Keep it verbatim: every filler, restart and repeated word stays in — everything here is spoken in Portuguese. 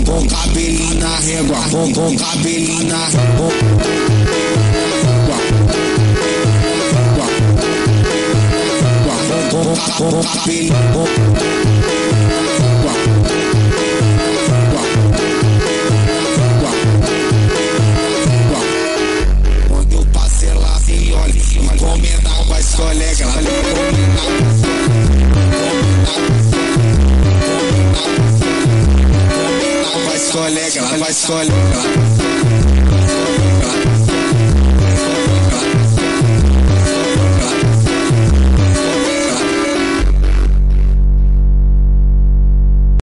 com cabelinho na régua, com com cabelinho na régua. Com cabelinho. Quando eu passei lá, cê olha, encomenda com as colegas. Colega, ela vai só olhar.